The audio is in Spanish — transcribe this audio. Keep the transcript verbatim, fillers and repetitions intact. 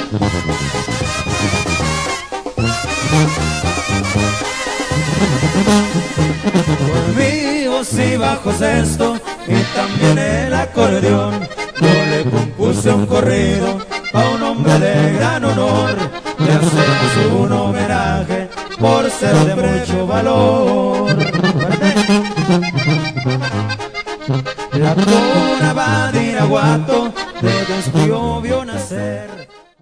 Con vivos y bajos esto y también el acordeón, yo le compuse un corrido a un hombre de gran honor. Le hacemos un homenaje por ser de mucho valor. La cuna va de Iraguato, de Descuyo vio nacer